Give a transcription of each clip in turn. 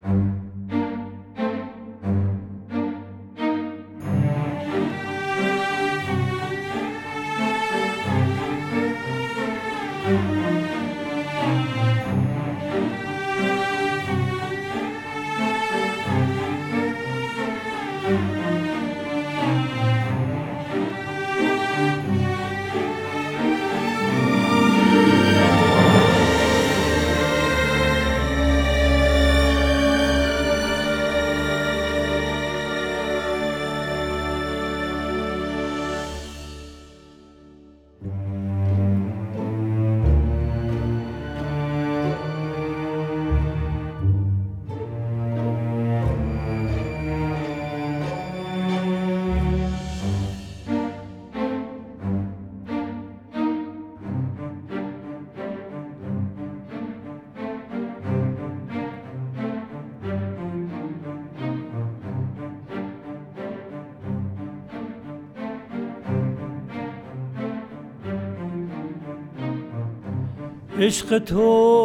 عشق تو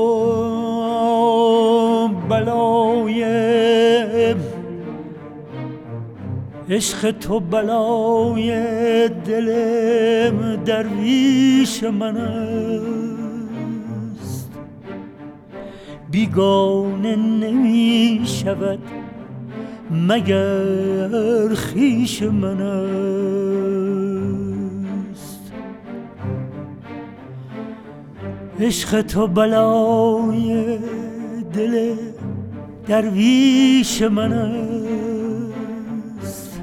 بلای دل درویش من است، بیگانه نمی شود مگر خویش من است. عشق تو بلای دل درویش من است،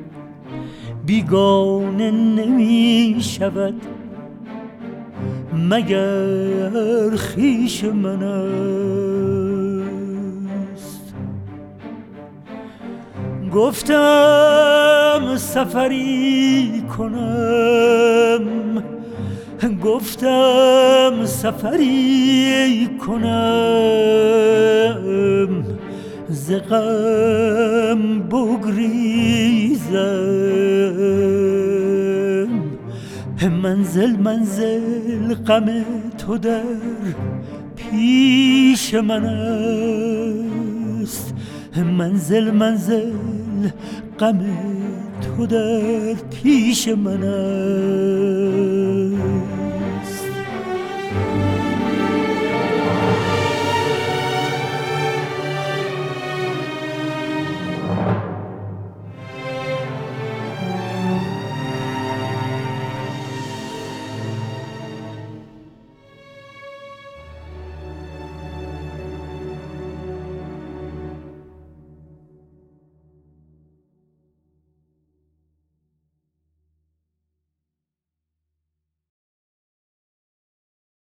بیگانه نمی شود مگر خویش من است. گفتم سفری کنم ز غم بگریزم. منزل غم تو در پیش من است، منزل غم تو در پیش من است.